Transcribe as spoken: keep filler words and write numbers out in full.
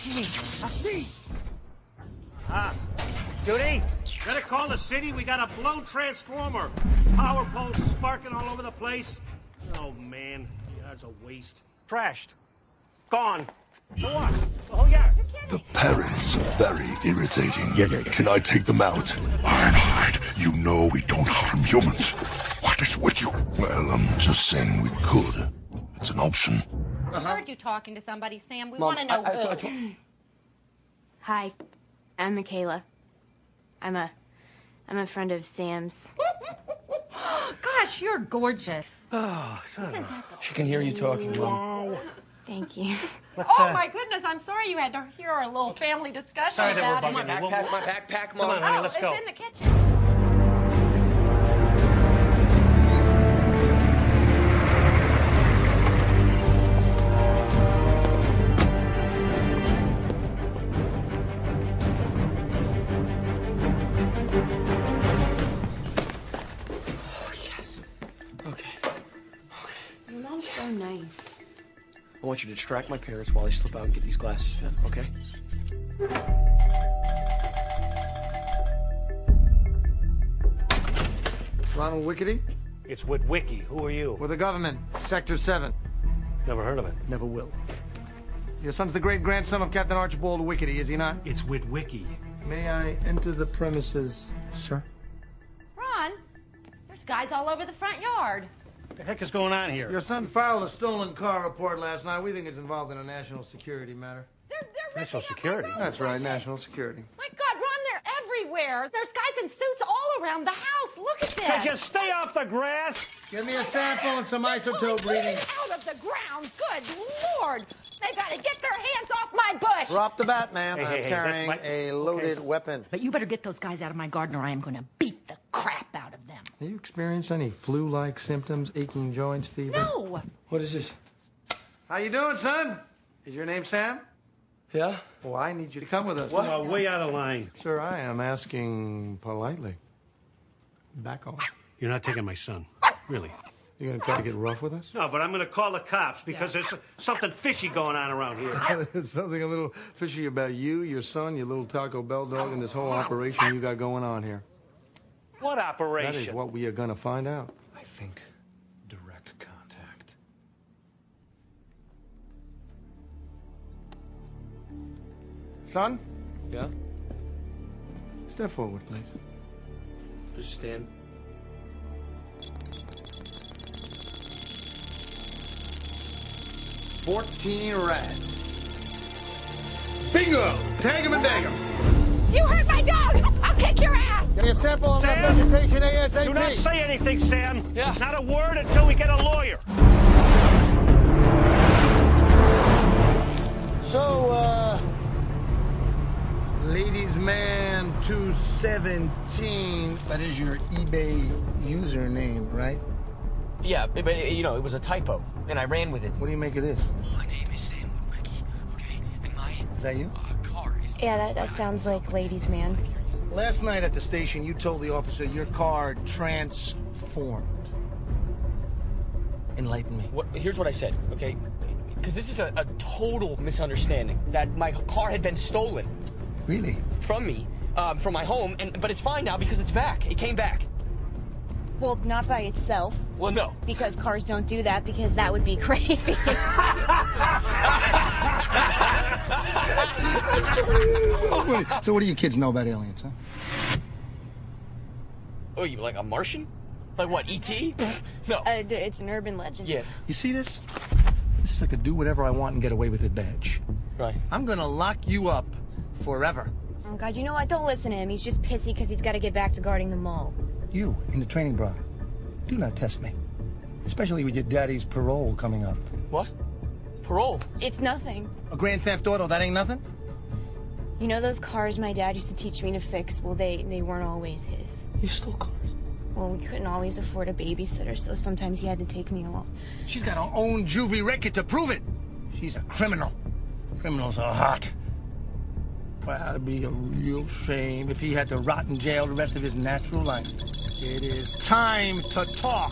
Ah, Judy, better call the city. We got a blown transformer. Power poles sparking all over the place. Oh, man. Yeah, it's a waste. Trashed. Gone. So what? Oh, yeah. The parents, very irritating. Yeah, yeah, yeah. Can I take them out? Ironhide, you know we don't harm humans. What is with you? Well, I'm just saying we could. It's an option. Uh-huh. I heard you talking to somebody, Sam. We Mom, want to know I, I, who. I, Hi, I'm Michaela. I'm a, I'm a friend of Sam's. Gosh, you're gorgeous. Oh, son. She can hear you talking, Mom. Wow. Thank you. Let's, Oh, uh, my goodness. I'm sorry you had to hear our little family discussion Sorry that about we're it. bugging you. Backpack, my backpack, Mom. Come on, honey, Oh, let's it's go. in the kitchen. Your mom's so nice. I want you to distract my parents while I slip out and get these glasses fit, okay? Ronald Wickety? It's Witwicky. Who are you? With the government. Sector seven. Never heard of it. Never will. Your son's the great-grandson of Captain Archibald Wickety, is he not? It's Witwicky. May I enter the premises, sir? Ron, there's guys all over the front yard. What the heck is going on here? Your son filed a stolen car report last night. We think it's involved in a national security matter. They're, they're National ripping up security? my road. That's right, national security. My God, Ron, they're everywhere. There's guys in suits all around the house. Look at this. Could you stay off the grass? Give me a sample and some isotope Pulling readings. out of the ground. Good Lord. They got to get their hands off my bush. Drop the bat, ma'am. Hey, I'm hey, hey, carrying that's my- a loaded okay. weapon. But you better get those guys out of my garden or I am going to beat the crap out of them. Have you experienced any flu-like symptoms, aching joints, fever? No. What is this? How you doing, son? Is your name Sam? Yeah? Well, I need you to come with us. Uh, way out of line. Sir, I am asking politely. Back off. You're not taking my son. Really. You gonna try to get rough with us? No, but I'm going to call the cops because there's something fishy going on around here. There's something a little fishy about you, your son, your little Taco Bell dog, and this whole operation you got going on here. What operation? That is what we are gonna find out. I think direct contact. Son, Yeah? step forward, please. Just stand. Fourteen rats. Bingo! Tag him and dag him. You hurt my dog. I'll kick your ass. Give me a sample on that Sam? vegetation ASAP. Do not say anything, Sam. Yeah. Not a word until we get a lawyer. So, uh, ladies man two seventeen, that is your eBay username, right? Yeah, but, but, you know, it was a typo, and I ran with it. What do you make of this? My name is Sam Witwicky, okay? And my Is that you? uh, car is... Yeah, that, that sounds like ladies' man. Last night at the station, you told the officer your car transformed. Enlighten me. What, here's what I said, okay? Because this is a, a total misunderstanding, that my car had been stolen Really? from me, um, from my home, and but it's fine now because it's back. It came back. Well, not by itself, Well, no. because cars don't do that, because that would be crazy. So what do you kids know about aliens, huh? Oh, you like a Martian? Like what, E T? No. uh, d- it's an urban legend. Yeah, You see this? This is like a do whatever I want and get away with it badge. right. I'm gonna lock you up forever. Oh, God, you know what? Don't listen to him. He's just pissy because he's got to get back to guarding the mall. You, in the training bra, do not test me. Especially with your daddy's parole coming up. What? Parole? It's nothing. A grand theft auto, that ain't nothing? You know those cars my dad used to teach me to fix? Well, they, they weren't always his. You stole cars. Well, we couldn't always afford a babysitter, so sometimes he had to take me along. She's got her own juvie record to prove it. She's a criminal. Criminals are hot. Well, it'd be a real shame if he had to rot in jail the rest of his natural life. It is time to talk.